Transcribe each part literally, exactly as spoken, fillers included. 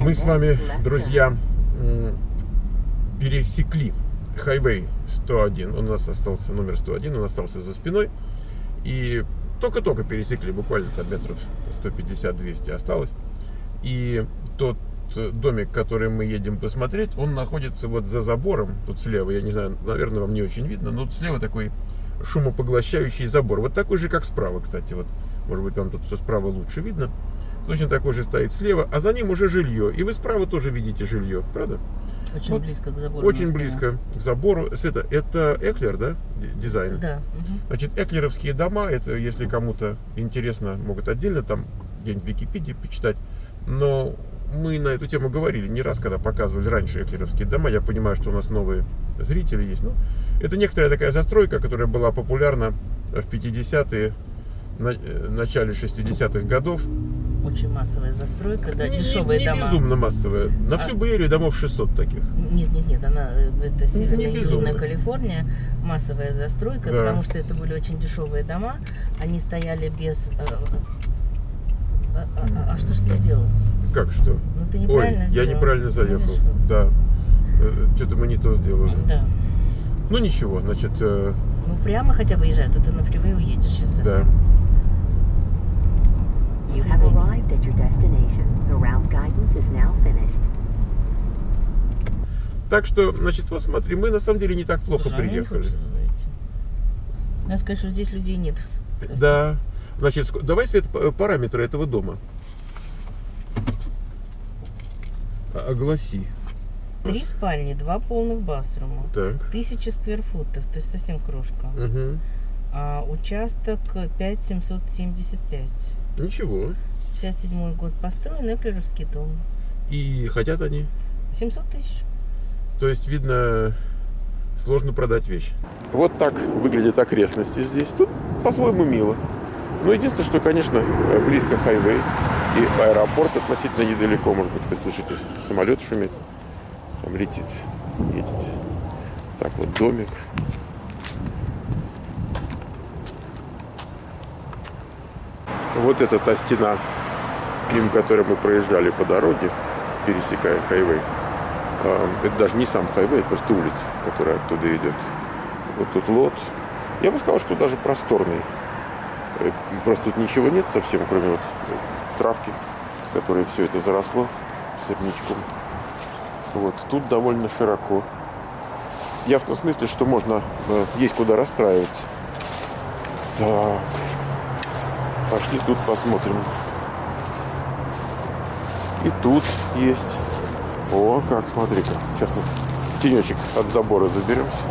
Мы с вами, друзья, пересекли хайвей сто один. У нас остался номер сто один, он остался за спиной. И только-только пересекли, буквально там метров сто пятьдесят — двести осталось. И тот домик, который мы едем посмотреть, он находится вот за забором, тут слева. Я не знаю, наверное, вам не очень видно, но тут слева такой шумопоглощающий забор. Вот такой же, как справа, кстати. Вот, может быть, вам тут что справа лучше видно. Точно такой же стоит слева, а за ним уже жилье. И вы справа тоже видите жилье, правда? Очень вот, близко к забору. Очень близко к забору. Света, это Эклер, да, дизайн? Да. Угу. Значит, эклеровские дома, это, если кому-то интересно, могут отдельно там где-нибудь в Википедии почитать. Но мы на эту тему говорили не раз, когда показывали раньше эклеровские дома. Я понимаю, что у нас новые зрители есть. Но это некоторая такая застройка, которая была популярна в пятидесятые, на начале шестидесятых годов. Очень массовая застройка, да, не, дешевые не, не дома. Не безумно массовая. На а... всю Бэйрию домов шестьсот таких. Нет, нет, нет, она, это Северная и Южная Калифорния, массовая застройка, да. Потому что это были очень дешевые дома. Они стояли без... А, а, а что ж ты сделал? Как что? Ну ты неправильно Ой, сделал. я неправильно заехал. Видишь? Да. Что-то мы не то сделали. Да. Ну ничего, значит... Э... Ну прямо хотя бы езжай, а ты на фривей уедешь сейчас совсем. Да. You have arrived at your destination. The route guidance is now finished. Так что, значит, вот смотри, мы на самом деле не так плохо Слушай, приехали. Надо сказать, что здесь людей нет. Да. Значит, давай, Свет, параметры этого дома. Огласи. Три спальни, два полных басрума. Так. Тысяча скверфутов, то есть совсем крошка. Угу. А участок пять тысяч семьсот семьдесят пять. Ничего. пятьдесят седьмой год построен, эклеровский дом. И хотят они? семьсот тысяч. То есть, видно, сложно продать вещь. Вот так выглядят окрестности здесь. Тут по-своему мило. Но единственное, что, конечно, близко хайвей и аэропорт относительно недалеко. Может быть, вы слышите, самолет шумит. Там летит, едет. Так вот, домик. Вот это та стена, мимо которой мы проезжали по дороге, пересекая хайвей. Это даже не сам хайвей, это просто улица, которая оттуда идет. Вот тут лот. Я бы сказал, что даже просторный. Просто тут ничего нет совсем, кроме вот травки, в которой все это заросло сорнячком. Вот, тут довольно широко. Я в том смысле, что можно, есть куда расстраиваться. Так. Пошли тут посмотрим. И тут есть. О, как, смотри-ка. Сейчас мы в тенечек от забора заберемся.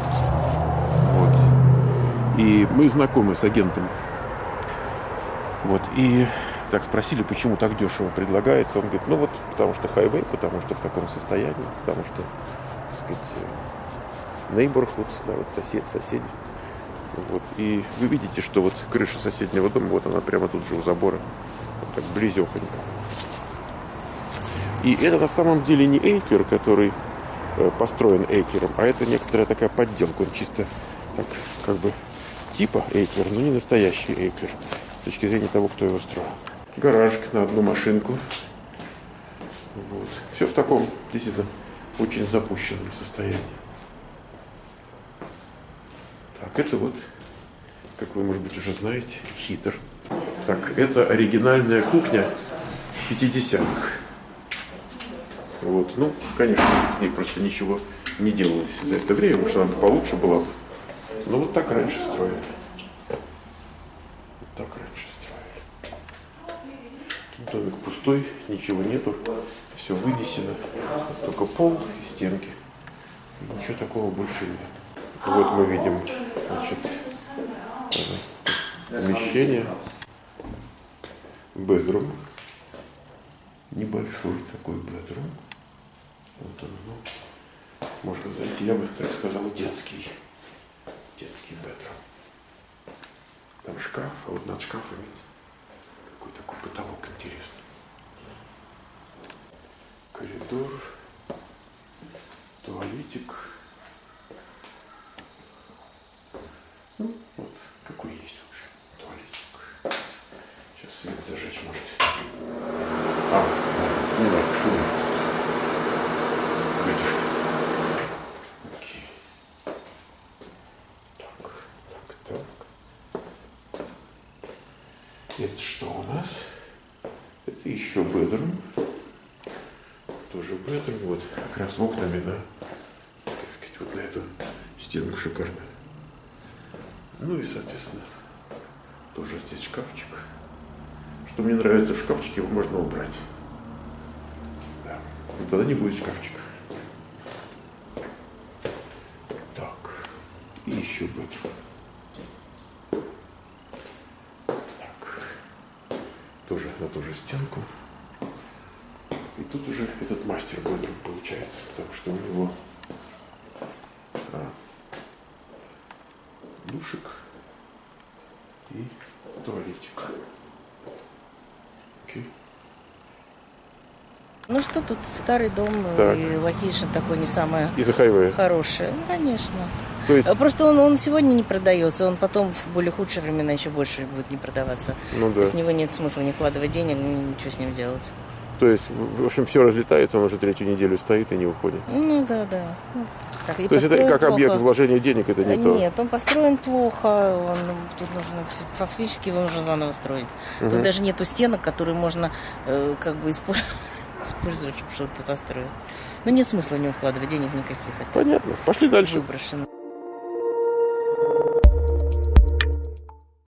Вот. И мы знакомы с агентом. Вот. И так спросили, почему так дешево предлагается. Он говорит, ну вот, потому что хайвей, потому что в таком состоянии, потому что, так сказать, neighborhood, да, вот сосед, соседи. Вот. И вы видите, что вот крыша соседнего дома, вот она прямо тут же у забора, вот так близехонько. И это на самом деле не Эйклер, который э, построен Эйклером, а это некоторая такая подделка. Он чисто так, как бы, типа Эйклер, но не настоящий Эйклер, с точки зрения того, кто его строил. Гаражик на одну машинку. Вот. Все в таком, действительно, очень запущенном состоянии. Так, это вот, как вы, может быть, уже знаете, хитр. Так, это оригинальная кухня пятидесятых. Вот, ну, конечно, с ней просто ничего не делалось за это время, потому что она получше была. Но вот так раньше строили. Вот так раньше строили. Тут домик пустой, ничего нету, все вынесено. Только пол и стенки. И ничего такого больше нет. Вот мы видим, значит, помещение, бедрум, небольшой такой бедрум. Вот он, ну, можно зайти, я бы так сказал, детский, детский бедрум. Там шкаф, а вот над шкафами какой такой потолок интересный. Коридор, туалетик. Ну, вот, какой есть, в общем, туалетик. Сейчас свет зажечь может. А, немножко шумит. Видишь? Окей. Так, так, так. Это что у нас? Это еще бедрум. Тоже бедрум. Вот как раз окнами, да. Так сказать, вот на эту стенку шикарно. Ну и, соответственно, тоже здесь шкафчик. Что мне нравится в шкафчике, его можно убрать. Да. И тогда не будет шкафчика. Так. И еще бедрум. Так. Тоже на ту же стенку. И тут уже этот мастер бедрум получается, потому что у него а, душик и туалетик. Окей. Ну что тут, старый дом, Так. и локейшн такой не самое Из-за хайвея. хорошее. Ну, конечно. То есть, Просто он, он сегодня не продается, он потом в более худшие времена еще больше будет не продаваться. ну да. С него нет смысла не вкладывать денег, ничего с ним делать. То есть, в общем, все разлетается, он уже третью неделю стоит и не уходит. Ну да, да. Ну, так, и То есть это построен как плохо. объект вложения денег, это не то. Нет, он построен плохо, он, тут нужно, фактически его нужно заново строить. Угу. Тут даже нету стенок, которые можно э, как бы использовать, использовать, чтобы что-то построить. Но нет смысла в него вкладывать денег никаких. Это Понятно. Пошли дальше. выброшено.